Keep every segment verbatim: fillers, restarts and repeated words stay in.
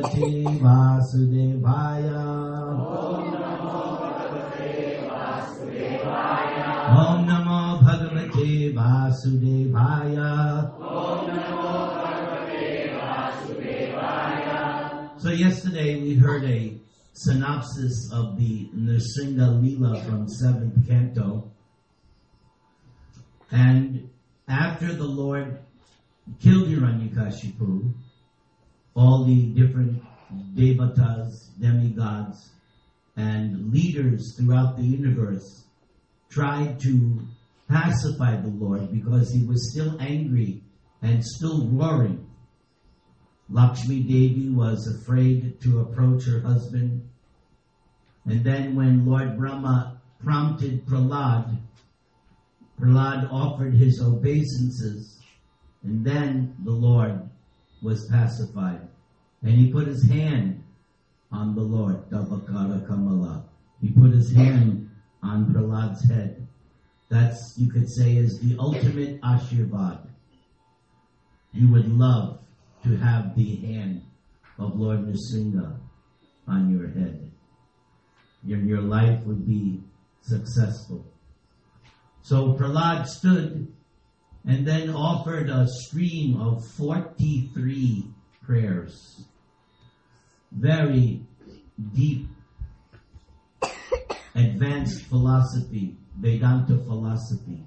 Bhagavate Vasudevaya. Om Namo Bhagavate Vasudevaya. So yesterday we heard a synopsis of the Nrsimha Leela from seventh canto. And after the Lord killed Hiranyakashipu, all the different devatas, demigods, and leaders throughout the universe tried to pacify the Lord because he was still angry and still roaring. Lakshmi Devi was afraid to approach her husband. And then when Lord Brahma prompted Prahlad, Prahlad offered his obeisances, and then the Lord was pacified. And he put his hand on the Lord, Davakara Kamala. He put his hand on Prahlad's head. That's, you could say, is the ultimate Ashirvad. You would love to have the hand of Lord Nrsimha on your head. Your, your life would be successful. So Prahlad stood and then offered a stream of forty-three prayers. Very deep, advanced philosophy, Vedanta philosophy.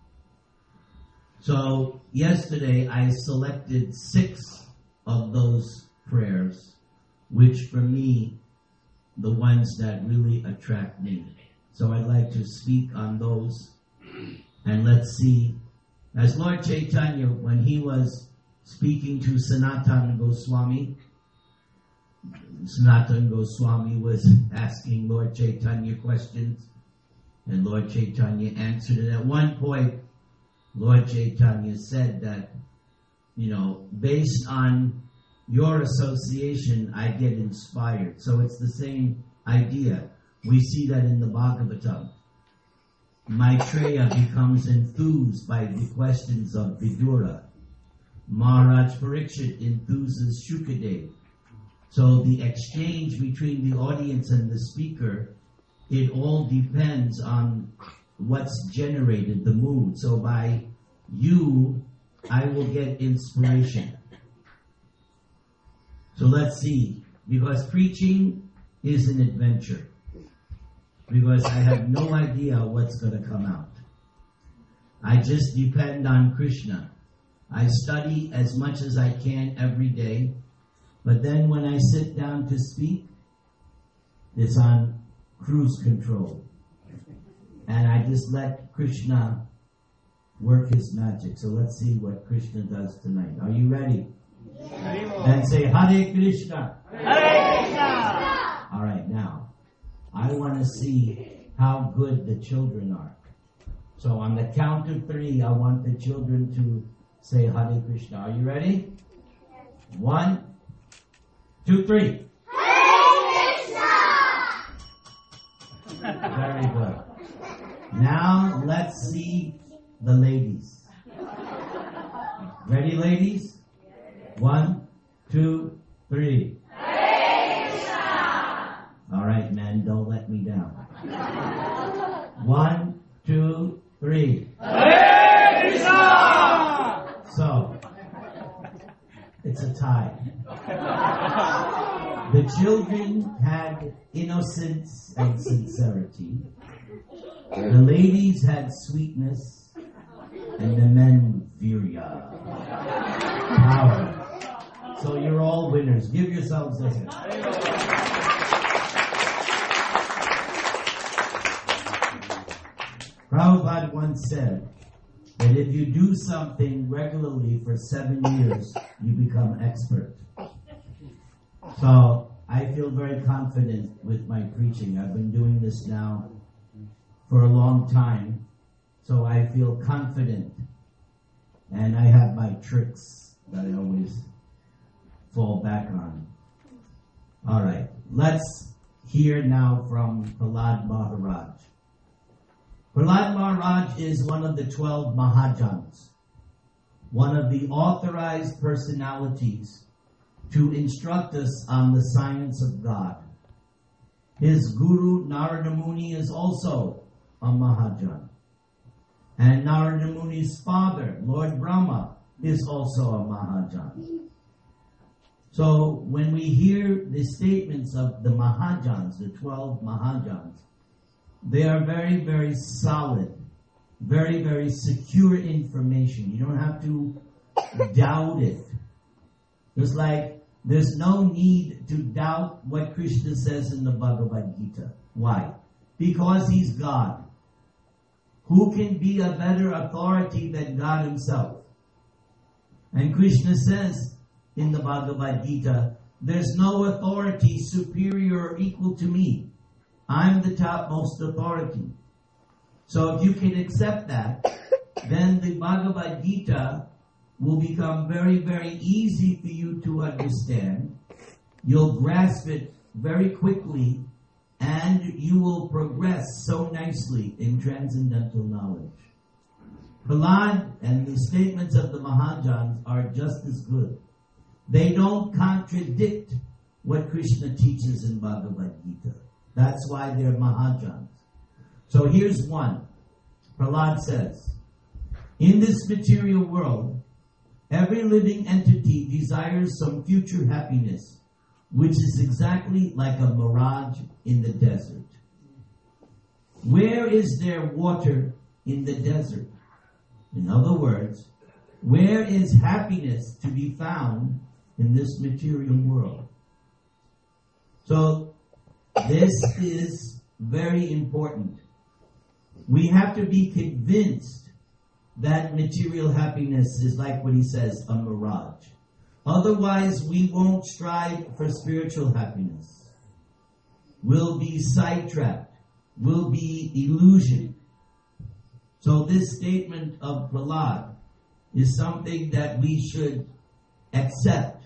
So yesterday I selected six of those prayers, which for me, the ones that really attract me. So I'd like to speak on those, and let's see. As Lord Chaitanya, when he was speaking to Sanatana Goswami, Sanatana Goswami was asking Lord Chaitanya questions, and Lord Chaitanya answered it. At one point, Lord Chaitanya said that, you know, based on your association, I get inspired. So it's the same idea. We see that in the Bhagavatam. Maitreya becomes enthused by the questions of Vidura. Maharaj Parikshit enthuses Shukadev. So the exchange between the audience and the speaker, it all depends on what's generated, the mood. So by you, I will get inspiration. So let's see, because preaching is an adventure. Because I have no idea what's going to come out. I just depend on Krishna. I study as much as I can every day, but then when I sit down to speak, it's on cruise control. And I just let Krishna work his magic. So let's see what Krishna does tonight. Are you ready? Then say Hare Krishna. Hare Krishna. All right, now, I want to see how good the children are. So on the count of three, I want the children to say Hare Krishna. Are you ready? One, two, three. Hare Krishna. Very good. Now let's see the ladies. Ready, ladies? One, two, three. Hare Krishna. All right, men, don't let me down. One, two, three. Hare Krishna. So, it's a tie. The children had innocence and sincerity. The ladies had sweetness, and the men virya, power. So you're all winners. Give yourselves a hand. Prabhupada once said that if you do something regularly for seven years, you become expert. So I feel very confident with my preaching. I've been doing this now for a long time, so I feel confident. And I have my tricks that I always fall back on. All right, let's hear now from Prahlad Maharaj. Prahlad Maharaj is one of the twelve Mahajans, one of the authorized personalities to instruct us on the science of God. His guru Narada Muni is also a Mahajan. And Narada Muni's father, Lord Brahma, is also a Mahajan. So when we hear the statements of the Mahajans, the twelve Mahajans, they are very, very solid, very, very secure information. You don't have to doubt it. Just like there's no need to doubt what Krishna says in the Bhagavad Gita. Why? Because he's God. Who can be a better authority than God himself? And Krishna says in the Bhagavad Gita, there's no authority superior or equal to me. I'm the topmost authority. So if you can accept that, then the Bhagavad Gita will become very, very easy for you to understand. You'll grasp it very quickly, and you will progress so nicely in transcendental knowledge. Prahlad and the statements of the Mahajans are just as good. They don't contradict what Krishna teaches in Bhagavad Gita. That's why they're Mahajans. So here's one. Prahlad says, in this material world, every living entity desires some future happiness, which is exactly like a mirage in the desert. Where is there water in the desert? In other words, where is happiness to be found in this material world? So, this is very important. We have to be convinced that material happiness is like what he says, a mirage. Otherwise, we won't strive for spiritual happiness. We'll be sidetracked. We'll be illusioned. So this statement of Prahlad is something that we should accept.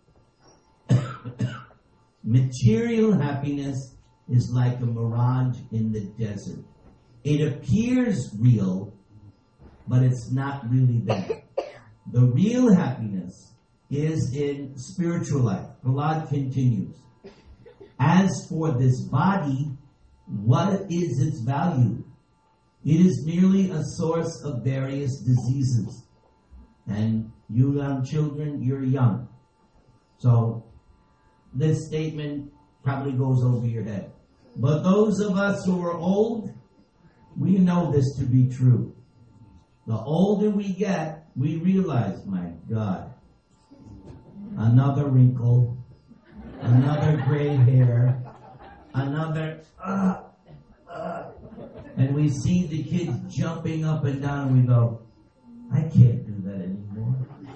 Material happiness is like a mirage in the desert. It appears real, but it's not really there. The real happiness is in spiritual life. Prahlad continues. As for this body, what is its value? It is merely a source of various diseases. And you young children, you're young. So this statement probably goes over your head. But those of us who are old, we know this to be true. The older we get, we realize, my God, another wrinkle, another gray hair, another, uh, uh, and we see the kids jumping up and down, and we go, I can't do that anymore.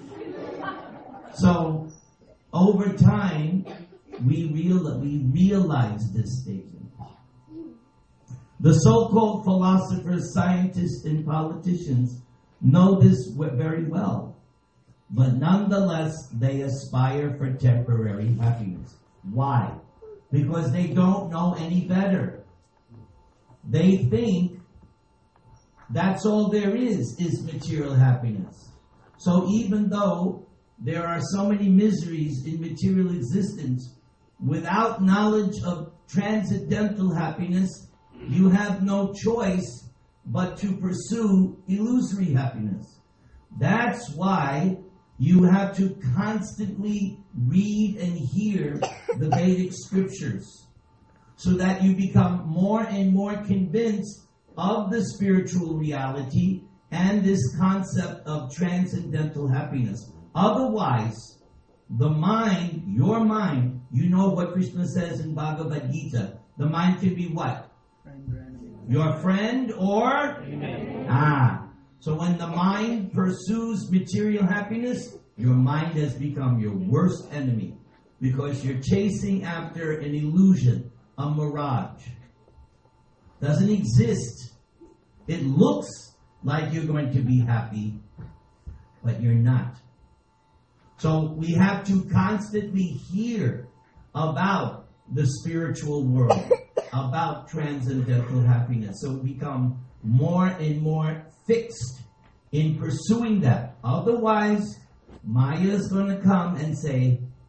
So, over time, we, real, we realize this statement. The so-called philosophers, scientists, and politicians know this very well. But nonetheless, they aspire for temporary happiness. Why? Because they don't know any better. They think that's all there is, is material happiness. So even though there are so many miseries in material existence, without knowledge of transcendental happiness, you have no choice but to pursue illusory happiness. That's why you have to constantly read and hear the Vedic scriptures so that you become more and more convinced of the spiritual reality and this concept of transcendental happiness. Otherwise, the mind, your mind, you know what Krishna says in Bhagavad Gita, the mind can be what? Your friend or? Amen. Ah. So when the mind pursues material happiness, your mind has become your worst enemy because you're chasing after an illusion, a mirage. Doesn't exist. It looks like you're going to be happy, but you're not. So we have to constantly hear about the spiritual world, about transcendental happiness. So we become more and more fixed in pursuing that. Otherwise, Maya is going to come and say,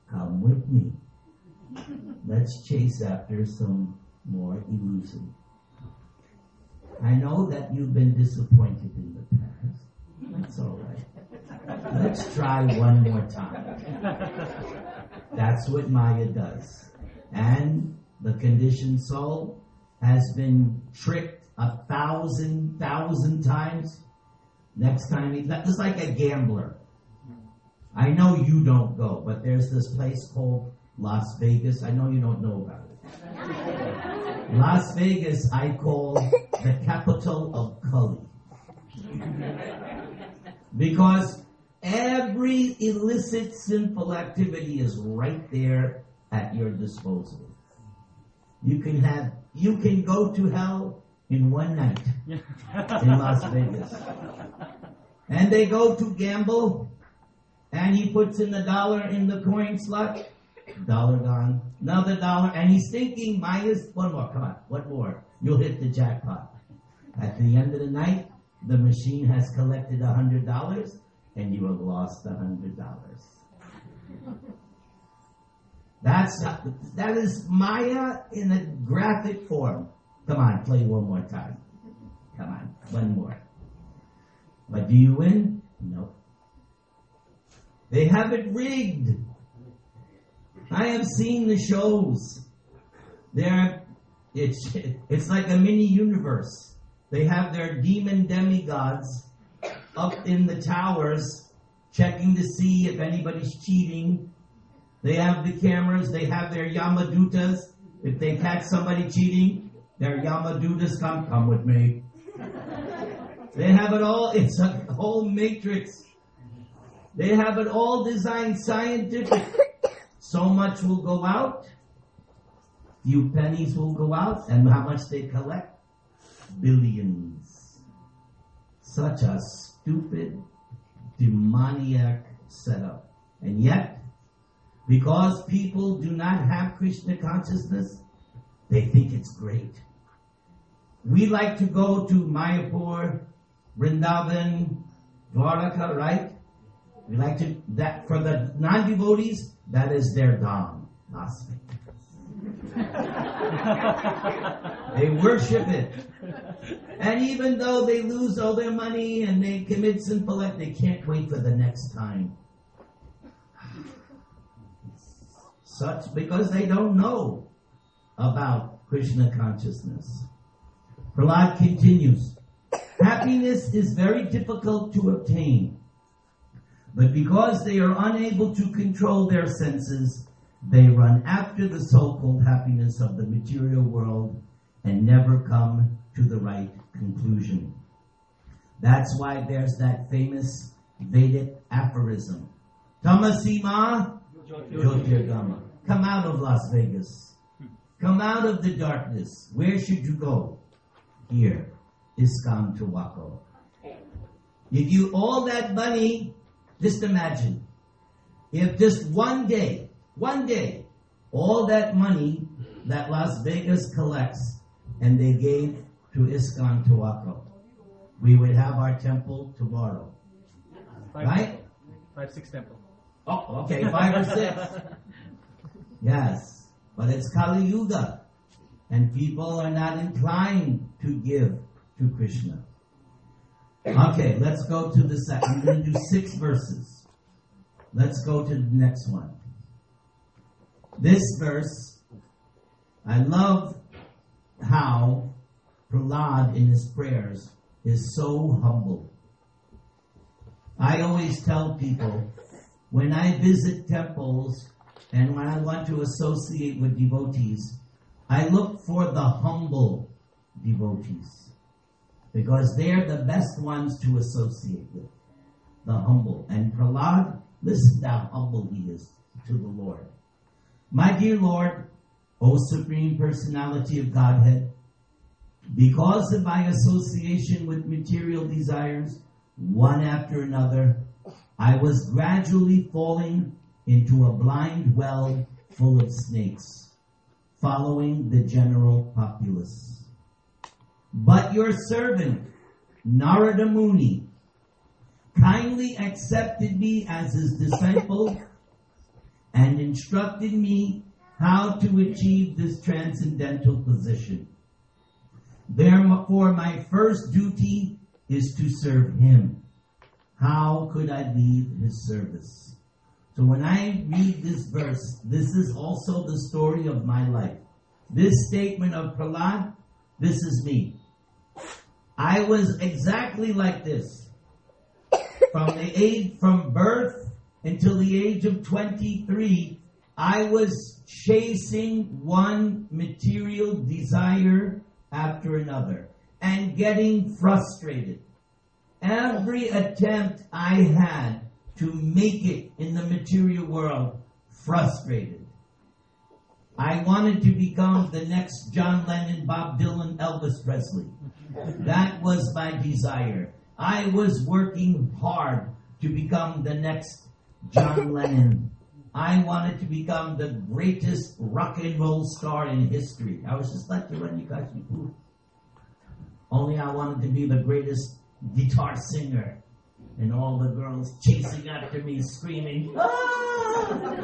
Come with me. Let's chase after some more illusion. I know that you've been disappointed in the past. That's all right. Let's try one more time. That's what Maya does. And the conditioned soul has been tricked a thousand, thousand times. Next time, he, just like a gambler. I know you don't go, but there's this place called Las Vegas. I know you don't know about it. Las Vegas, I call the capital of Kali. Because every illicit, sinful activity is right there at your disposal. You can have, you can go to hell in one night in Las Vegas. And they go to gamble, and he puts in the dollar in the coin slot. Dollar gone. Another dollar. And he's thinking, minus one more. Come on. One more. You'll hit the jackpot. At the end of the night, the machine has collected a hundred dollars and you have lost a hundred dollars. That's, that is Maya in a graphic form. Come on, play one more time. Come on, one more. But do you win? No. They have it rigged. I have seen the shows. They're, it's, it's like a mini universe. They have their demon demigods up in the towers checking to see if anybody's cheating. They have the cameras. They have their Yamadutas. If they catch somebody cheating, their Yamadutas come, come with me. They have it all. It's a whole matrix. They have it all designed scientific. So much will go out. Few pennies will go out. And how much they collect? Billions. Such a stupid, demoniac setup. And yet, because people do not have Krishna consciousness, they think it's great. We like to go to Mayapur, Vrindavan, Dwaraka, right? We like to, that for the non-devotees, that is their Dham, Las Vegas. They worship it. And even though they lose all their money and they commit sinful act, they can't wait for the next time. Such, because they don't know about Krishna consciousness. Prahlad continues, happiness is very difficult to obtain, but because they are unable to control their senses, they run after the so-called happiness of the material world and never come to the right conclusion. That's why there's that famous Vedic aphorism, Tamasima Jyotirgama. Come out of Las Vegas. Come out of the darkness. Where should you go? Here, ISKCON Tawako. If you all that money, just imagine, if just one day, one day, all that money that Las Vegas collects and they gave to ISKCON Tawako, we would have our temple tomorrow. Five, right? Five, six temple. Oh, okay, five or six. Yes, but it's Kali Yuga, and people are not inclined to give to Krishna. Okay, let's go to the second. I'm going to do six verses. Let's go to the next one. This verse, I love how Prahlad in his prayers is so humble. I always tell people, when I visit temples and when I want to associate with devotees, I look for the humble devotees because they're the best ones to associate with. The humble. And Prahlad, listen to how humble he is to the Lord. My dear Lord, O Supreme Personality of Godhead, because of my association with material desires, one after another, I was gradually falling into a blind well full of snakes, following the general populace. But your servant, Narada Muni, kindly accepted me as his disciple and instructed me how to achieve this transcendental position. Therefore, my first duty is to serve him. How could I leave his service? So when I read this verse, this is also the story of my life. This statement of Prahlad, this is me. I was exactly like this. From the age, from birth until the age of twenty-three, I was chasing one material desire after another and getting frustrated. Every attempt I had to make it in the material world, frustrated. I wanted to become the next John Lennon, Bob Dylan, Elvis Presley. That was my desire. I was working hard to become the next John Lennon. I wanted to become the greatest rock and roll star in history. I was just like the Rani Kashipu. Only I wanted to be the greatest guitar singer. And all the girls chasing after me, screaming, ah!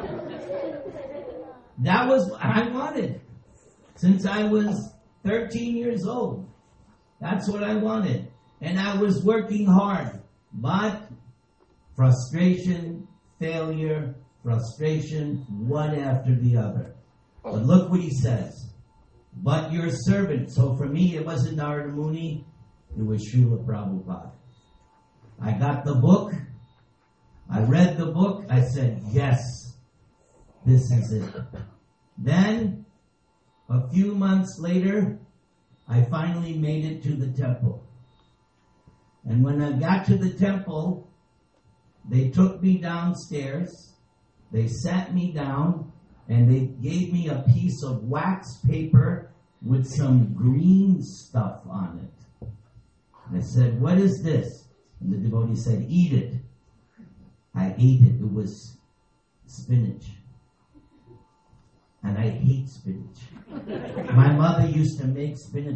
That was what I wanted. Since I was thirteen years old. That's what I wanted. And I was working hard. But frustration, failure, frustration, one after the other. But look what he says. But your servant. So for me, it wasn't Narada Muni. It was Srila Prabhupada. I got the book. I read the book. I said, yes, this is it. Then, a few months later, I finally made it to the temple. And when I got to the temple, they took me downstairs. They sat me down and they gave me a piece of wax paper with some green stuff on it. And I said, what is this? And the devotee said, eat it. I ate it. It was spinach. And I hate spinach. My mother used to make spinach.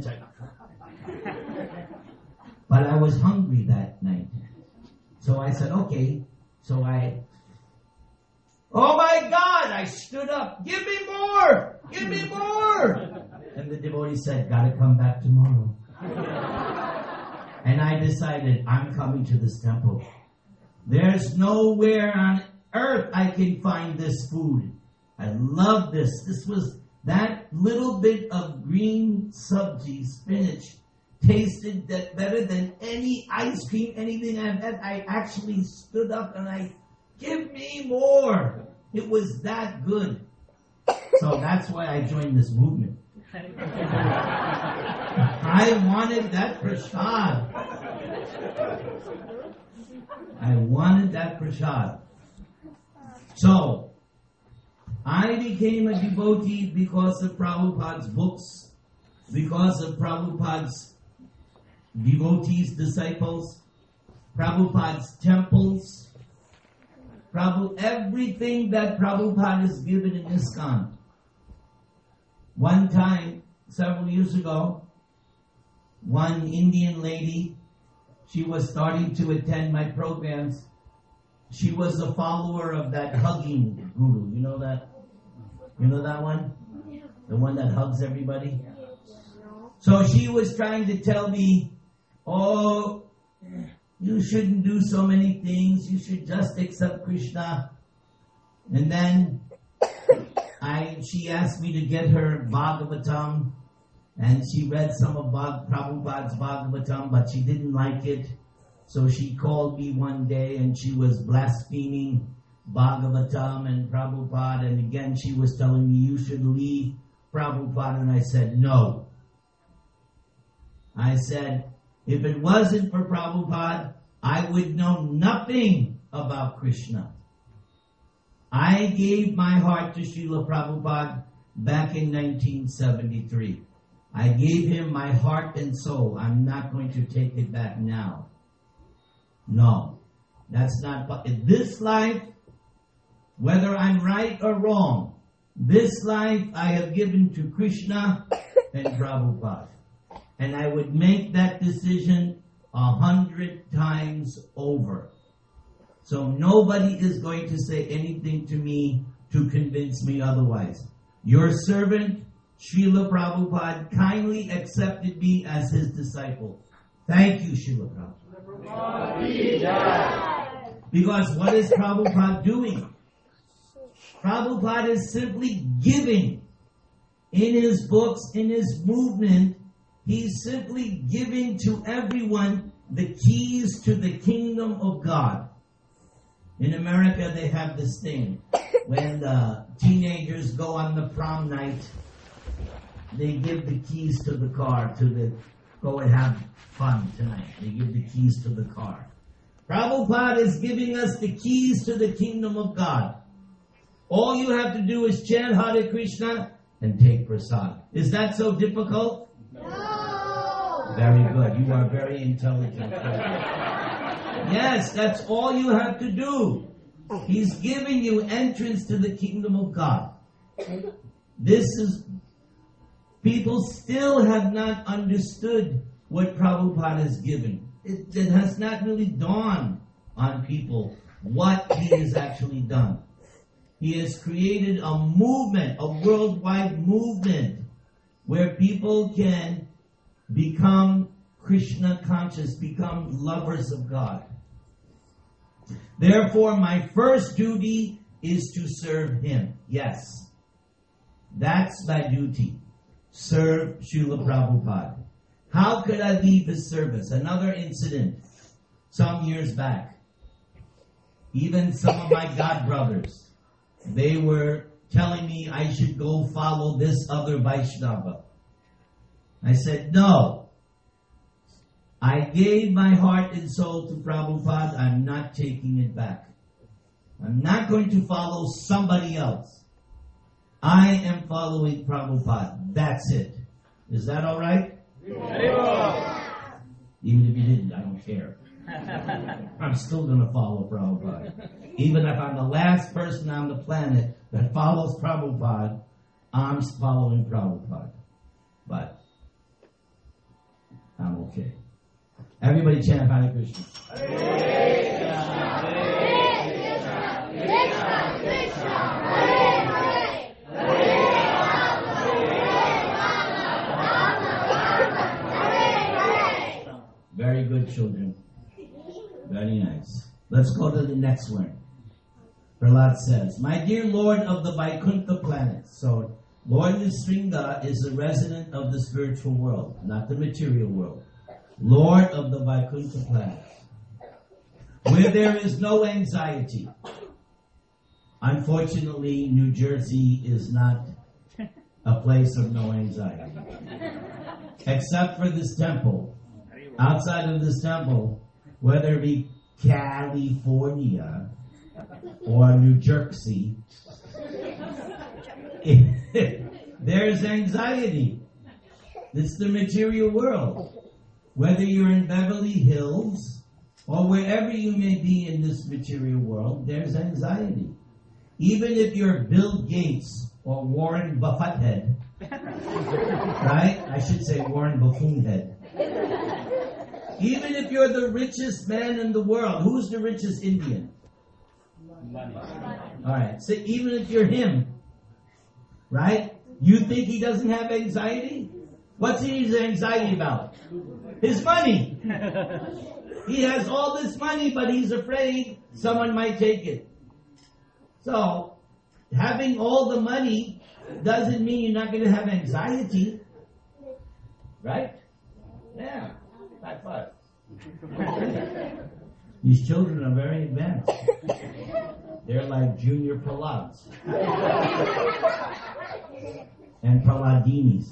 But I was hungry that night. So I said, okay. So I, oh my God, I stood up. Give me more. Give me more. And the devotee said, gotta come back tomorrow. And I decided, I'm coming to this temple. There's nowhere on earth I can find this food. I love this. This was that little bit of green sabji, spinach, tasted that better than any ice cream, anything I've had. I actually stood up and I, give me more. It was that good. So that's why I joined this movement. I wanted that prasad. I wanted that prasad. So, I became a devotee because of Prabhupada's books, because of Prabhupada's devotees, disciples, Prabhupada's temples, Prabhu, everything that Prabhupada has given in ISKCON. One time, several years ago, one Indian lady, she was starting to attend my programs. She was a follower of that hugging guru. You know that? You know that one? The one that hugs everybody? So she was trying to tell me, oh, you shouldn't do so many things. You should just accept Krishna. And then I, she asked me to get her Bhagavatam, and she read some of Bhag, Prabhupada's Bhagavatam, but she didn't like it. So she called me one day and she was blaspheming Bhagavatam and Prabhupada, and again she was telling me you should leave Prabhupada, and I said no. I said, if it wasn't for Prabhupada, I would know nothing about Krishna. I gave my heart to Srila Prabhupada back in nineteen seventy-three. I gave him my heart and soul. I'm not going to take it back now. No, that's not. In this life, whether I'm right or wrong, this life I have given to Krishna and Prabhupada. And I would make that decision a hundred times over. So nobody is going to say anything to me to convince me otherwise. Your servant, Srila Prabhupada, kindly accepted me as his disciple. Thank you, Srila Prabhupada. Because what is Prabhupada doing? Prabhupada is simply giving. In his books, in his movement, he's simply giving to everyone the keys to the kingdom of God. In America, they have this thing. When the teenagers go on the prom night, they give the keys to the car to the, go and have fun tonight. They give the keys to the car. Prabhupada is giving us the keys to the kingdom of God. All you have to do is chant Hare Krishna and take prasad. Is that so difficult? No. Very good. You are very intelligent. Yes, that's all you have to do. He's giving you entrance to the kingdom of God. This is, people still have not understood what Prabhupada is giving. It, it has not really dawned on people what he has actually done. He has created a movement, a worldwide movement, where people can become Krishna conscious, become lovers of God. Therefore, my first duty is to serve him. Yes. That's my duty. Serve Srila Prabhupada. How could I leave his service? Another incident some years back. Even some of my god brothers, they were telling me I should go follow this other Vaishnava. I said, no. I gave my heart and soul to Prabhupada. I'm not taking it back. I'm not going to follow somebody else. I am following Prabhupada. That's it. Is that all right? Yeah. Even if you didn't, I don't care. I'm still going to follow Prabhupada. Even if I'm the last person on the planet that follows Prabhupada, I'm following Prabhupada. But I'm okay. Everybody chant Hare Krishna. Hare Krishna, Hare Krishna, Krishna, Hare Hare, Hare Rama, Hare Rama, Rama Rama, Hare Hare. Very good, children. Very nice. Let's go to the next one. Prahlad says, my dear Lord of the Vaikuntha planet. So, Lord Nrsimha is a resident of the spiritual world, not the material world. Lord of the Vaikuntha planet, where there is no anxiety. Unfortunately, New Jersey is not a place of no anxiety. Except for this temple. Outside of this temple, whether it be California or New Jersey, there's anxiety. It's the material world. Whether you're in Beverly Hills or wherever you may be in this material world, there's anxiety. Even if you're Bill Gates or Warren Buffetthead, right? I should say Warren Buffoonhead. Even if you're the richest man in the world, who's the richest Indian? All right. So even if you're him, right? You think he doesn't have anxiety? What's his anxiety about? His money. He has all this money, but he's afraid someone might take it. So, having all the money doesn't mean you're not going to have anxiety. Right? Yeah. High five. These children are very advanced. They're like junior Prahlads. And Prahladinis.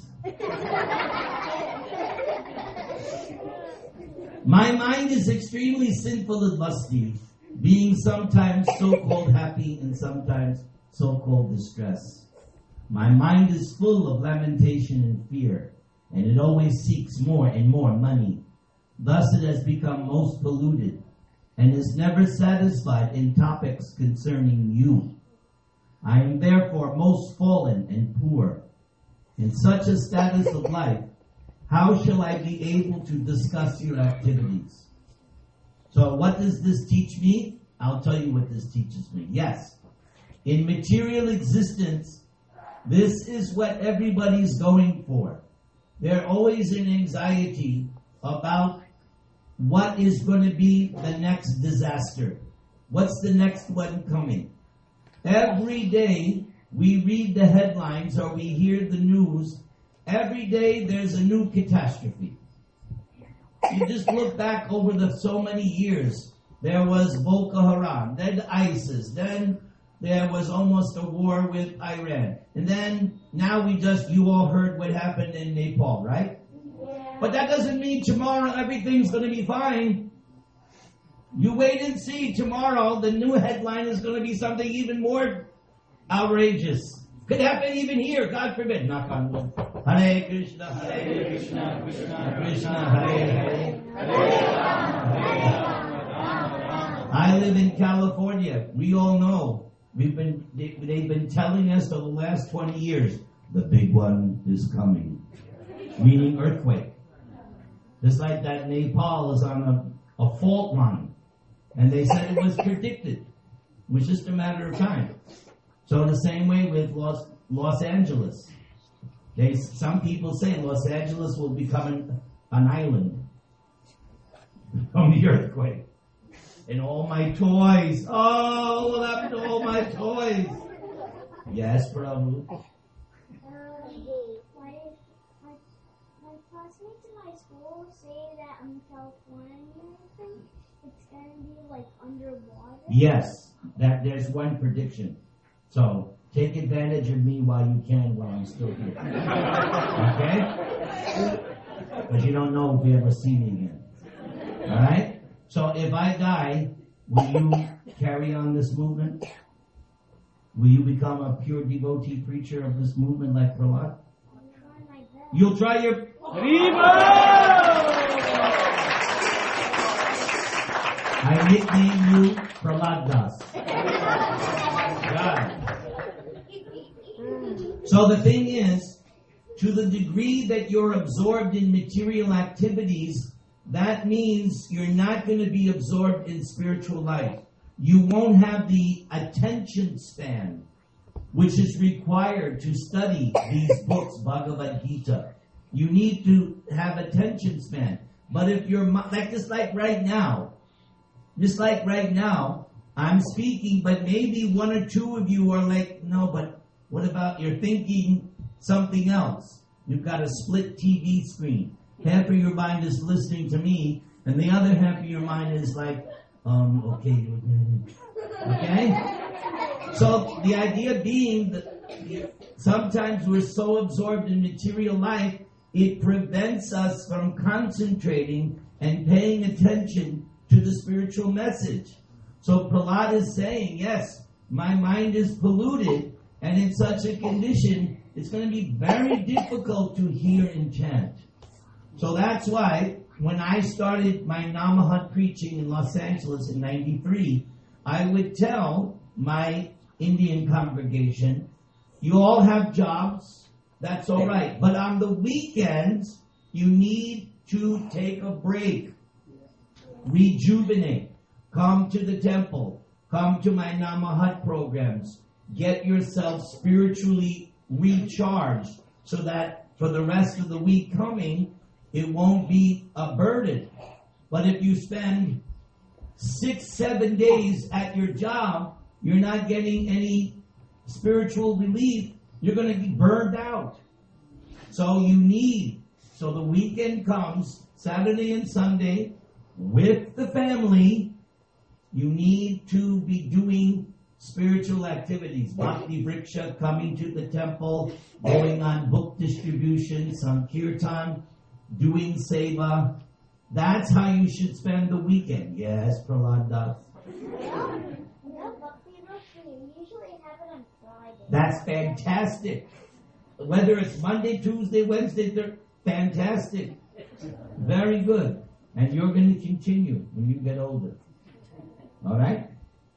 My mind is extremely sinful and lusty, being sometimes so-called happy and sometimes so-called distressed. My mind is full of lamentation and fear, and it always seeks more and more money. Thus it has become most polluted, and is never satisfied in topics concerning you. I am therefore most fallen and poor. In such a status of life, how shall I be able to discuss your activities? So what does this teach me? I'll tell you what this teaches me. Yes, In material existence, this is what everybody's going for. They're always in anxiety about what is going to be the next disaster. What's the next one coming? Every day we read the headlines or we hear the news. Every day there's a new catastrophe. You just look back over the so many years. There was Boko Haram, then ISIS, then there was almost a war with Iran. And then now we just, you all heard what happened in Nepal, right? Yeah. But that doesn't mean tomorrow everything's going to be fine. You wait and see. Tomorrow the new headline is going to be something even more outrageous. Could happen even here, God forbid. Knock on wood. Hare Krishna, Hare Krishna, Krishna Krishna, Hare Hare. Hare I live in California. We all know. We've been they, they've been telling us for the last twenty years, the big one is coming. Meaning earthquake. Just like that Nepal is on a, a fault line. And they said it was predicted. It was just a matter of time. So the same way with Los Los Angeles. They some people say Los Angeles will become an, an island from the earthquake. And all my toys. Oh, what happened to all my toys? Yes, Prabhu. Uh, my, my, my classmates in my school say that in California, I think, it's going to be like underwater. Yes, that there's one prediction. So take advantage of me while you can while I'm still here. Okay? Because you don't know if we ever see me again. Alright? So if I die, will you carry on this movement? Will you become a pure devotee preacher of this movement like Prahlad? I'll try my best. You'll try your... I nickname you Prahlad Das. God. So the thing is, to the degree that you're absorbed in material activities, that means you're not going to be absorbed in spiritual life. You won't have the attention span which is required to study these books, Bhagavad Gita. You need to have attention span. But if you're, like just like right now, just like right now, I'm speaking, but maybe one or two of you are like, no, but what about you're thinking something else? You've got a split T V screen. Half of your mind is listening to me, and the other half of your mind is like, um, okay, okay? So the idea being that sometimes we're so absorbed in material life, it prevents us from concentrating and paying attention to the spiritual message. So Prahlad is saying, yes, my mind is polluted, and in such a condition, it's going to be very difficult to hear and chant. So that's why when I started my Namahat preaching in Los Angeles in ninety-three, I would tell my Indian congregation, you all have jobs, that's all right. But on the weekends, you need to take a break, rejuvenate, come to the temple, come to my Namahat programs, get yourself spiritually recharged so that for the rest of the week coming, it won't be a burden. But if you spend six, seven days at your job, you're not getting any spiritual relief, you're going to be burned out. So you need, so the weekend comes, Saturday and Sunday, with the family, you need to be doing spiritual activities. Bhakti Vriksha, coming to the temple, going on book distribution, some kirtan, doing seva. That's how you should spend the weekend. Yes, Prahlad Das. No, Bhakti Vriksha, we usually have it on Friday. That's fantastic. Whether it's Monday, Tuesday, Wednesday, they're fantastic. Very good. And you're going to continue when you get older. All right?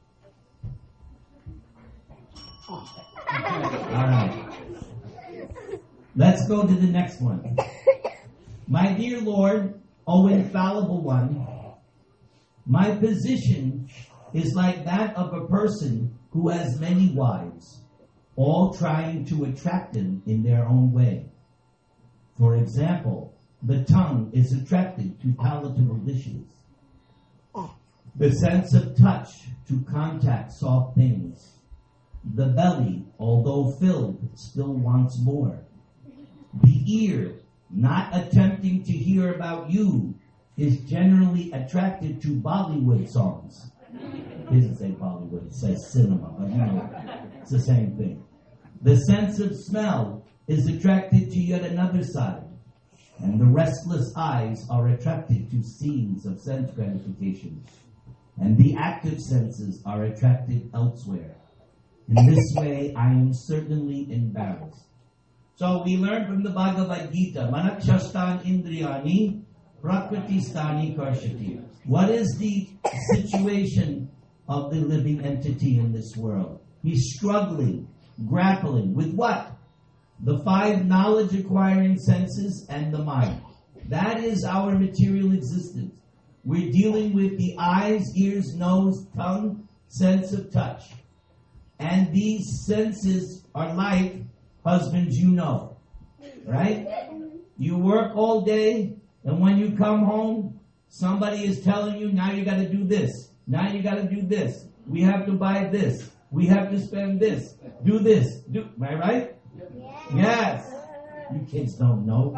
All right. Let's go to the next one. My dear Lord, O infallible one, my position is like that of a person who has many wives, all trying to attract him in their own way. For example, the tongue is attracted to palatable dishes. The sense of touch to contact soft things. The belly, although filled, still wants more. The ear, not attempting to hear about you, is generally attracted to Bollywood songs. It doesn't say Bollywood, it says cinema, but you know, it's the same thing. The sense of smell is attracted to yet another side, and the restless eyes are attracted to scenes of sense gratification, and the active senses are attracted elsewhere. In this way, I am certainly embarrassed. So we learn from the Bhagavad Gita, Manakshastan Indriyani, Prakriti Stani Karshati. What is the situation of the living entity in this world? He's struggling, grappling with what? The five knowledge acquiring senses and the mind. That is our material existence. We're dealing with the eyes, ears, nose, tongue, sense of touch. And these senses are like husbands, you know. Right? You work all day, and when you come home, somebody is telling you, now you got to do this. Now you got to do this. We have to buy this. We have to spend this. Do this. Do. Am I right? Yes. You kids don't know.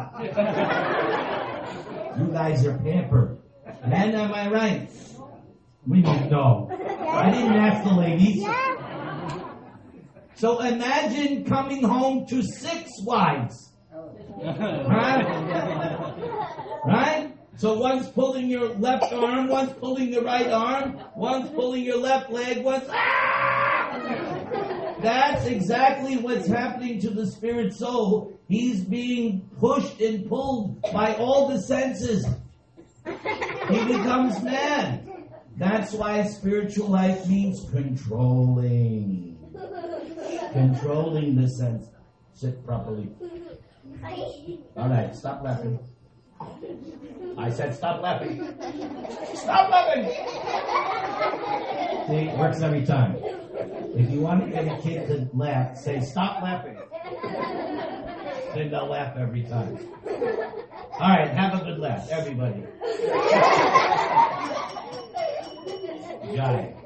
You guys are pampered. And am I right? We don't know. I didn't ask the ladies. So imagine coming home to six wives. Right? Right? So one's pulling your left arm, one's pulling the right arm, one's pulling your left leg, one's... Ah! That's exactly what's happening to the spirit soul. He's being pushed and pulled by all the senses. He becomes mad. That's why spiritual life means controlling. Controlling the sense. Sit properly. Alright, stop laughing. I said stop laughing. Stop laughing! See, it works every time. If you want to get a kid to laugh, say stop laughing. Then they'll laugh every time. Alright, have a good laugh, everybody. Jai.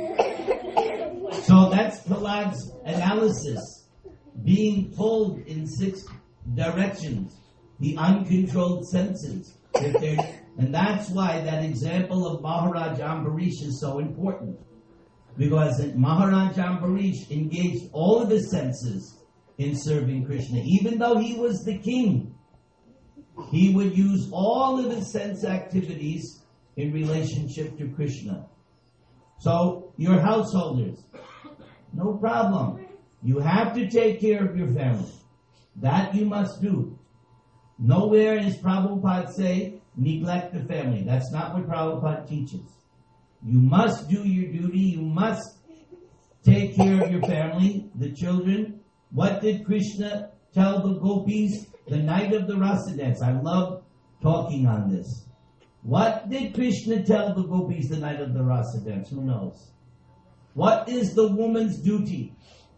So that's Prahlad's analysis. Being pulled in six directions. The uncontrolled senses. And that's why that example of Maharaj Ambarish is so important. Because Maharaj Ambarish engaged all of his senses in serving Krishna. Even though he was the king, he would use all of his sense activities in relationship to Krishna. So, your householders, no problem. You have to take care of your family. That you must do. Nowhere is Prabhupada say, neglect the family. That's not what Prabhupada teaches. You must do your duty. You must take care of your family, the children. What did Krishna tell the gopis the night of the rasa dance? I love talking on this. What did Krishna tell the gopis the night of the rasa dance? Who knows? What is the woman's duty?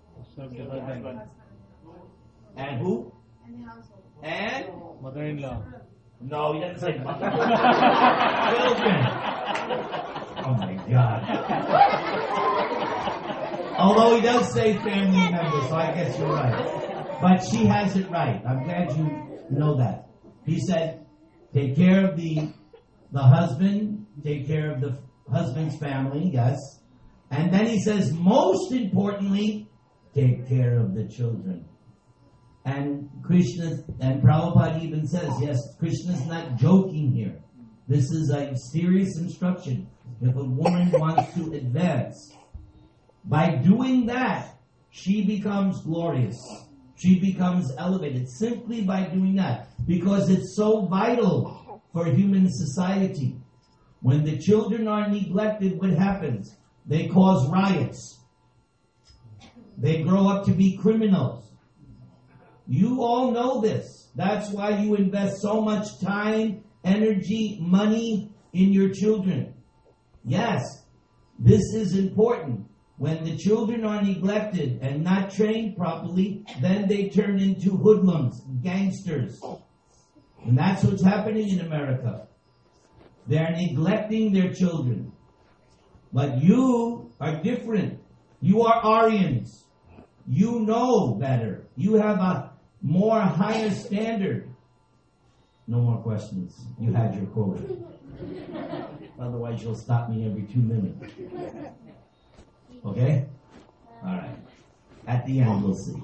And who? And the household. And? Mother-in-law. No, he doesn't say mother. Children. Oh my God. Although he does say family members, so I guess you're right. But she has it right. I'm glad you know that. He said, take care of the the husband, take care of the husband's family, yes. And then he says, most importantly, take care of the children. And Krishna, and Prabhupada even says, yes, Krishna's not joking here. This is a serious instruction. If a woman wants to advance, by doing that, she becomes glorious. She becomes elevated simply by doing that. Because it's so vital for human society. When the children are neglected, what happens? They cause riots. They grow up to be criminals. You all know this. That's why you invest so much time, energy, money in your children. Yes, this is important. When the children are neglected and not trained properly, then they turn into hoodlums, gangsters. And that's what's happening in America. They're neglecting their children. But you are different. You are Aryans. You know better. You have a more higher standard. No more questions. You had your quota. Otherwise, you'll stop me every two minutes. Okay? All right. At the end, we'll see.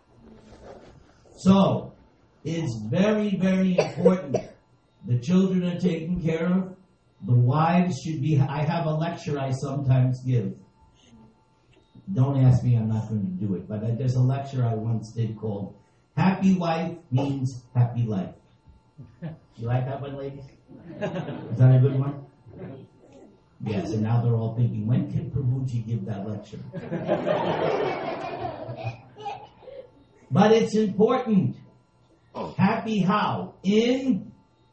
So, it's very, very important. The children are taken care of. The wives should be... I have a lecture I sometimes give. Don't ask me, I'm not going to do it. But there's a lecture I once did called Happy Wife Means Happy Life. You like that one, ladies? Is that a good one? Yes, and now they're all thinking, when can Prabhuji give that lecture? But it's important. Happy how? In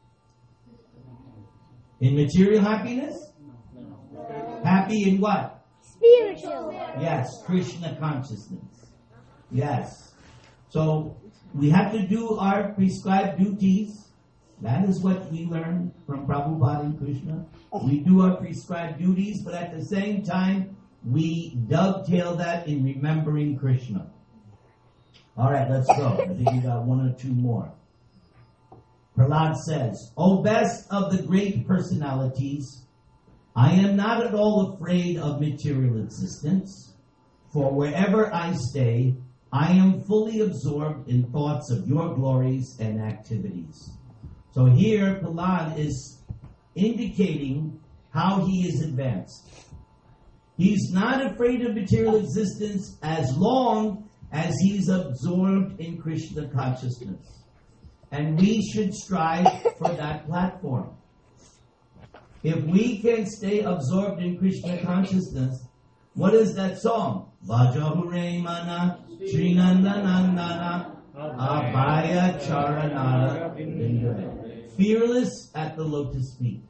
in material happiness? Happy in what? Spiritual. Yes, Krishna consciousness. Yes. So we have to do our prescribed duties. That is what we learn from Prabhupada and Krishna. We do our prescribed duties, but at the same time, we dovetail that in remembering Krishna. All right, let's go. I think we got one or two more. Prahlad says, O best of the great personalities, I am not at all afraid of material existence, for wherever I stay, I am fully absorbed in thoughts of your glories and activities. So here, Prahlad is indicating how he is advanced. He's not afraid of material existence as long as he's absorbed in Krishna consciousness. And we should strive for that platform. If we can stay absorbed in Krishna consciousness, what is that song? Vajahure mana Srinandanandana Abhaya Charanara Vindare. Fearless at the lotus feet.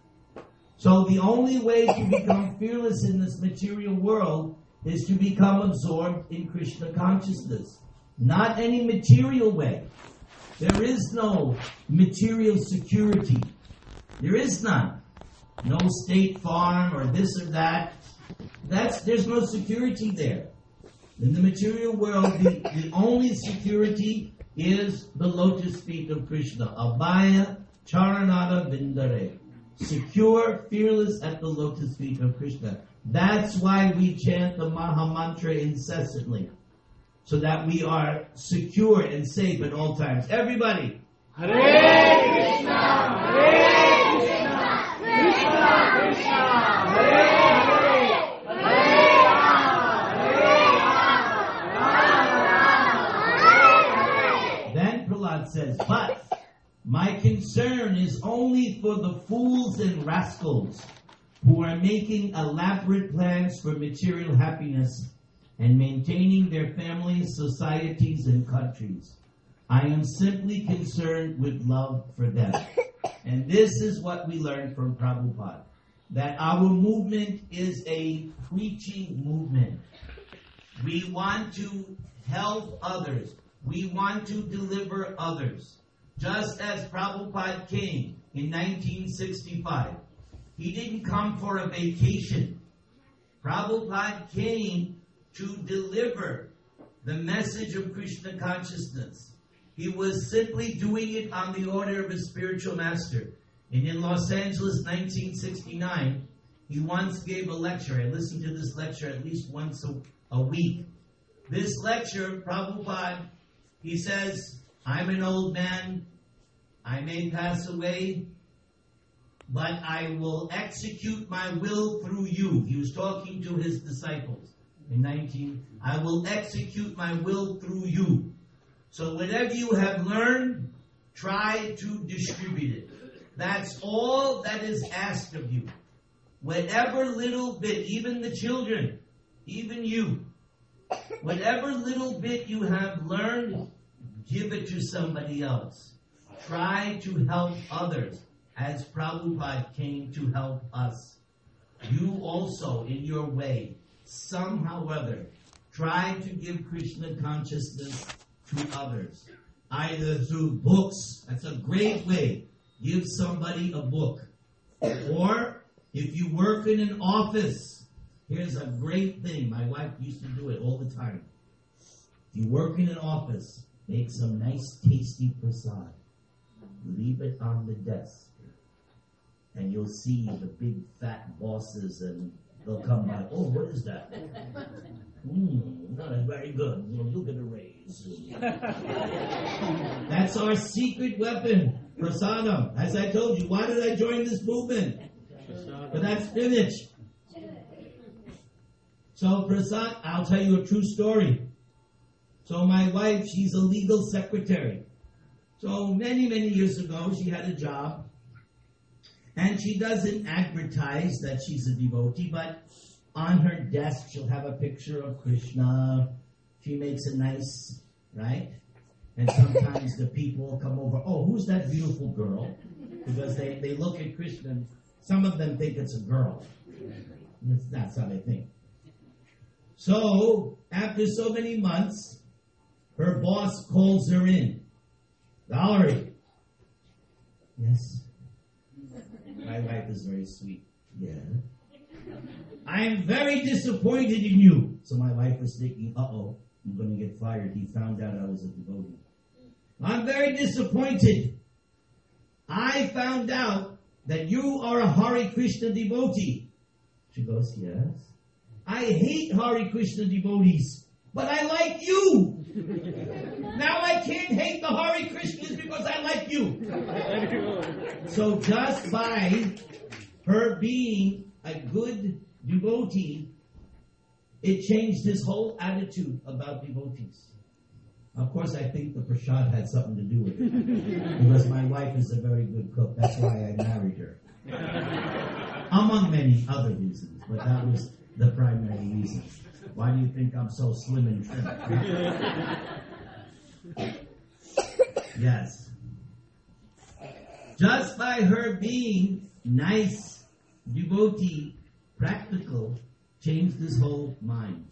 So the only way to become fearless in this material world is to become absorbed in Krishna consciousness. Not any material way. There is no material security. There is none. No state farm or this or that. That's there's no security there. In the material world, the, the only security is the lotus feet of Krishna. Abhaya Charanada Vindare. Secure, fearless at the lotus feet of Krishna. That's why we chant the Maha Mantra incessantly. So that we are secure and safe at all times. Everybody! Hare Krishna! Hare Krishna! Krishna Krishna! Hare Hare! Hare Rama! Hare Rama! Rama Rama! Then Prahlad says, but my concern is only for the fools and rascals who are making elaborate plans for material happiness and maintaining their families, societies, and countries. I am simply concerned with love for them. And this is what we learned from Prabhupada, that our movement is a preaching movement. We want to help others. We want to deliver others. Just as Prabhupada came in nineteen sixty-five. He didn't come for a vacation. Prabhupada came to deliver the message of Krishna consciousness. He was simply doing it on the order of his spiritual master. And in Los Angeles, nineteen sixty-nine, he once gave a lecture. I listened to this lecture at least once a, a week. This lecture, Prabhupada, he says, I'm an old man. I may pass away, but I will execute my will through you. He was talking to his disciples. In nineteen, I will execute my will through you. So whatever you have learned, try to distribute it. That's all that is asked of you. Whatever little bit, even the children, even you, whatever little bit you have learned, give it to somebody else. Try to help others as Prabhupada came to help us. You also, in your way, somehow or other, try to give Krishna consciousness to others, either through books. That's a great way. Give somebody a book. Or if you work in an office, here's a great thing. My wife used to do it all the time. If you work in an office, make some nice tasty prasad. Leave it on the desk. And you'll see the big fat bosses, and they'll come by. Oh, what is that? Mmm, that is very good. Well, look at the rays. That's our secret weapon, prasadam. As I told you, why did I join this movement? For that spinach. So prasad, I'll tell you a true story. So my wife, she's a legal secretary. So many, many years ago, she had a job. And she doesn't advertise that she's a devotee, but on her desk, she'll have a picture of Krishna. She makes a nice, right? And sometimes the people come over, oh, who's that beautiful girl? Because they, they look at Krishna, and some of them think it's a girl. That's how they think. So, after so many months, her boss calls her in. Valerie. Yes? My wife is very sweet. Yeah. I am very disappointed in you. So my wife was thinking, uh-oh, I'm going to get fired. He found out I was a devotee. I'm very disappointed. I found out that you are a Hare Krishna devotee. She goes, yes. I hate Hare Krishna devotees, but I like you. Now I can't hate the Hare Krishnas because I like you. So just by her being a good devotee, it changed his whole attitude about devotees. Of course, I think the prasad had something to do with it. Because my wife is a very good cook. That's why I married her. Among many other reasons. But that was the primary reason. Why do you think I'm so slim and trim? Yes. Just by her being nice, devotee, practical, changed his whole mind.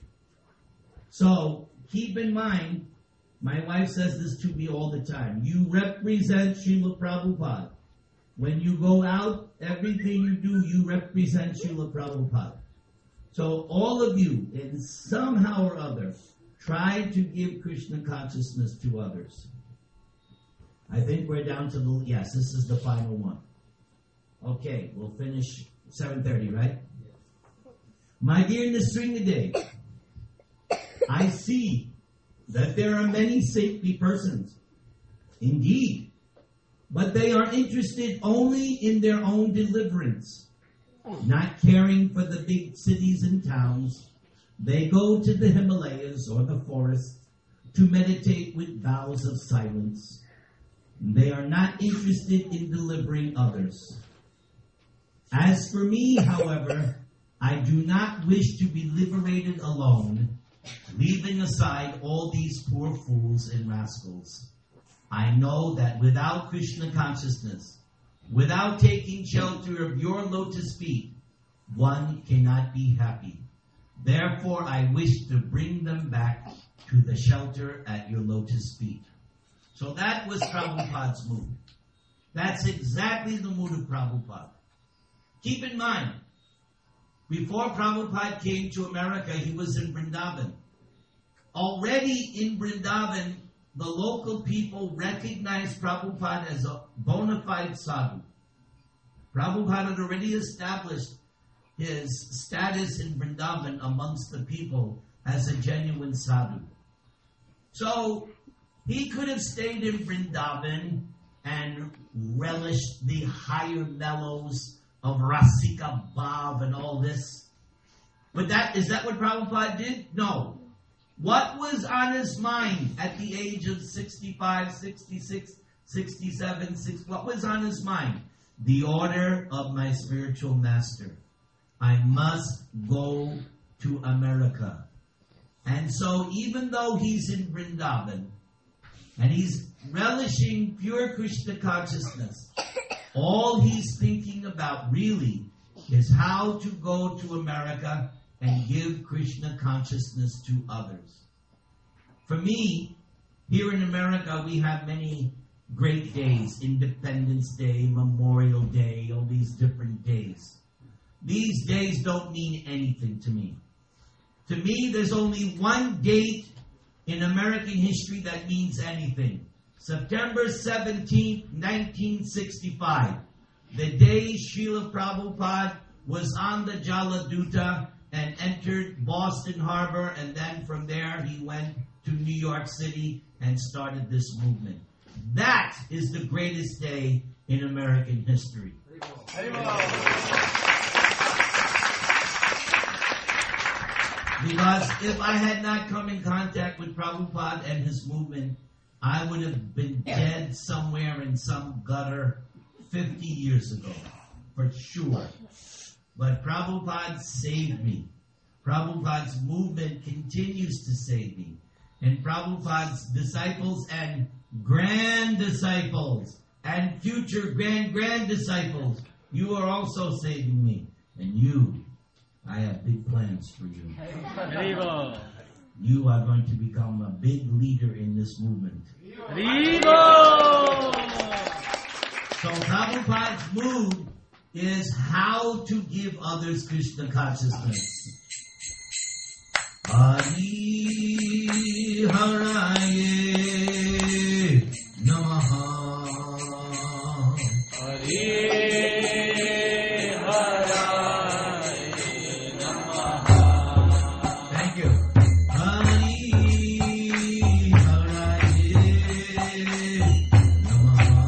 So, keep in mind, my wife says this to me all the time. You represent Srila Prabhupada. When you go out, everything you do, you represent Srila Prabhupada. So all of you, in somehow or other, try to give Krishna consciousness to others. I think we're down to the, yes, this is the final one. Okay, we'll finish seven thirty, right? My dear Nisringadev, I see that there are many saintly persons, indeed, but they are interested only in their own deliverance, not caring for the big cities and towns. They go to the Himalayas or the forest to meditate with vows of silence. They are not interested in delivering others. As for me, however, I do not wish to be liberated alone, leaving aside all these poor fools and rascals. I know that without Krishna consciousness, without taking shelter of your lotus feet, one cannot be happy. Therefore, I wish to bring them back to the shelter at your lotus feet. So that was Prabhupada's mood. That's exactly the mood of Prabhupada. Keep in mind, before Prabhupada came to America, he was in Vrindavan. Already in Vrindavan, the local people recognized Prabhupada as a bona fide sadhu. Prabhupada had already established his status in Vrindavan amongst the people as a genuine sadhu. So, he could have stayed in Vrindavan and relished the higher mellows of Rasika Bhav and all this. But that is that what Prabhupada did? No. What was on his mind at the age of sixty-five, sixty-six, sixty-seven, six, what was on his mind? The order of my spiritual master. I must go to America. And so even though he's in Vrindavan, and he's relishing pure Krishna consciousness, all he's thinking about really is how to go to America and give Krishna consciousness to others. For me, here in America, we have many great days. Independence Day, Memorial Day, all these different days. These days don't mean anything to me. To me, there's only one date in American history that means anything. September seventeenth, nineteen sixty-five. The day Srila Prabhupada was on the Jaladuta and entered Boston Harbor, and then from there he went to New York City and started this movement. That is the greatest day in American history. Because if I had not come in contact with Prabhupada and his movement, I would have been dead somewhere in some gutter fifty years ago, for sure. But Prabhupada saved me. Prabhupada's movement continues to save me. And Prabhupada's disciples and grand disciples and future grand grand disciples, you are also saving me. And you, I have big plans for you. You are going to become a big leader in this movement. So Prabhupada's move is how to give others Krishna consciousness. Hari Haraye Namaha. Hari Haraye Namaha. Thank you. Hari Haraye Namaha.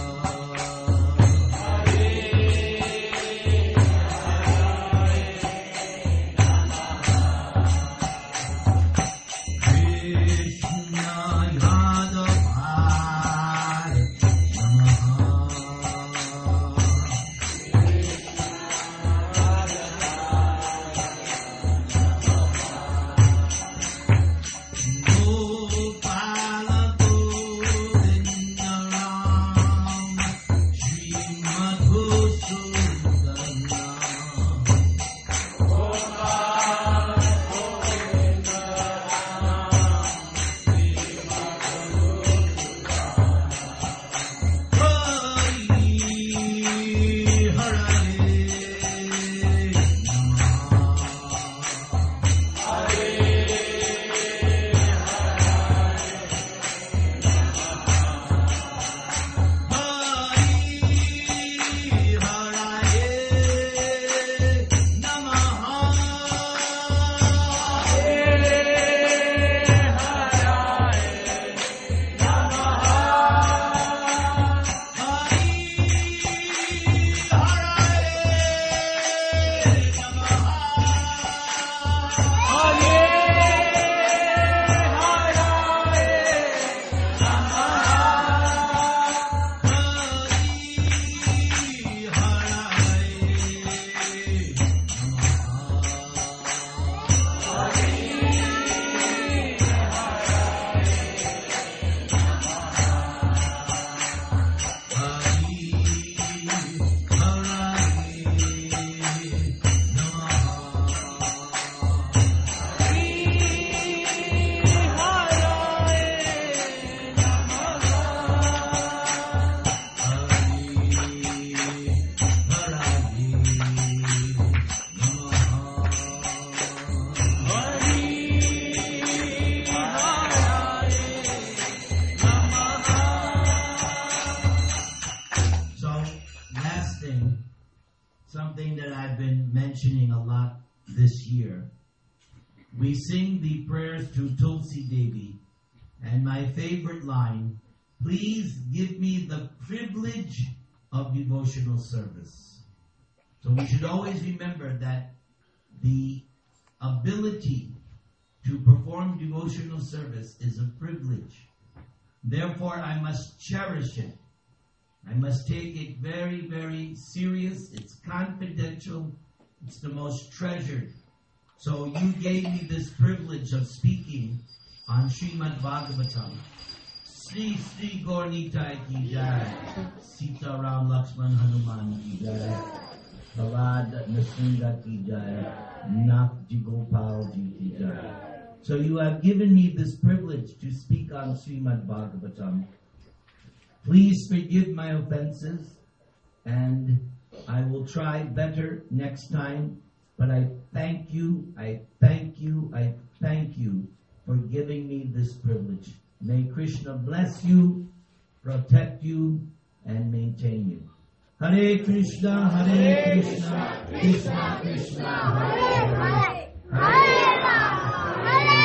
Something that I've been mentioning a lot this year. We sing the prayers to Tulsi Devi, and my favorite line, please give me the privilege of devotional service. So we should always remember that the ability to perform devotional service is a privilege. Therefore, I must cherish it. I must take it very, very serious. It's confidential. It's the most treasured. So you gave me this privilege of speaking on Srimad Bhagavatam. Sri Sri Gaurnitai ki jai. Sita Ram Lakshman Hanuman ki jai. Bavad Nasinga ki jai. Nak Jigopal Ji Ki Jai. So you have given me this privilege to speak on Srimad Bhagavatam. Please forgive my offenses, and I will try better next time. But I thank you, I thank you, I thank you for giving me this privilege. May Krishna bless you, protect you, and maintain you. Hare Krishna, Hare Krishna, Krishna Krishna, Hare Hare, Hare Rama, Hare